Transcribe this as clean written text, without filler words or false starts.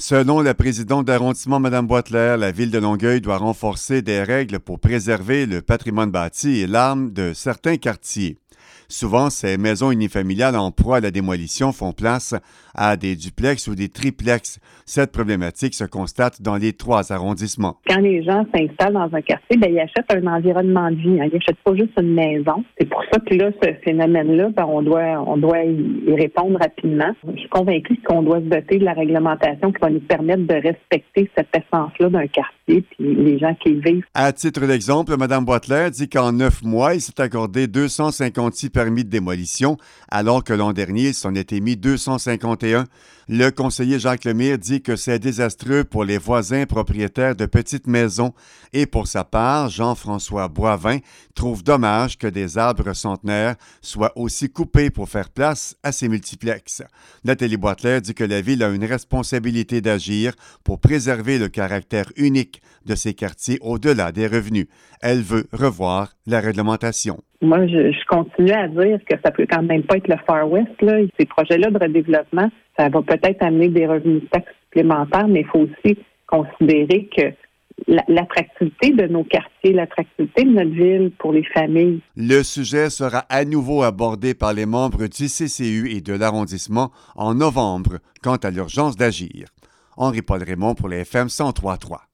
Selon la présidente d'arrondissement, Mme Boitler, la ville de Longueuil doit renforcer des règles pour préserver le patrimoine bâti et l'âme de certains quartiers. Souvent, ces maisons unifamiliales en proie à la démolition font place à des duplex ou des triplex. Cette problématique se constate dans les 3 arrondissements. Quand les gens s'installent dans un quartier, ils achètent un environnement de vie. Ils n'achètent pas juste une maison. C'est pour ça que là, ce phénomène-là, on doit y répondre rapidement. Je suis convaincue qu'on doit se doter de la réglementation qui va nous permettre de respecter cette essence-là d'un quartier puis les gens qui y vivent. À titre d'exemple, Mme Boitler dit qu'en 9 mois, il s'est accordé 256 permis de démolition, alors que l'an dernier, il s'en était mis 251. Le conseiller Jacques Lemire dit que c'est désastreux pour les voisins propriétaires de petites maisons et pour sa part, Jean-François Boivin trouve dommage que des arbres centenaires soient aussi coupés pour faire place à ces multiplexes. Nathalie Boitler dit que la ville a une responsabilité d'agir pour préserver le caractère unique de ces quartiers au-delà des revenus. Elle veut revoir la réglementation. Moi, je continue à dire que ça peut quand même pas être le Far West, là. Ces projets-là de redéveloppement, ça va peut-être amener des revenus de taxes supplémentaires, mais il faut aussi considérer que l'attractivité de nos quartiers, l'attractivité de notre ville pour les familles. Le sujet sera à nouveau abordé par les membres du CCU et de l'arrondissement en novembre quant à l'urgence d'agir. Henri-Paul Raymond pour les FM 103.3.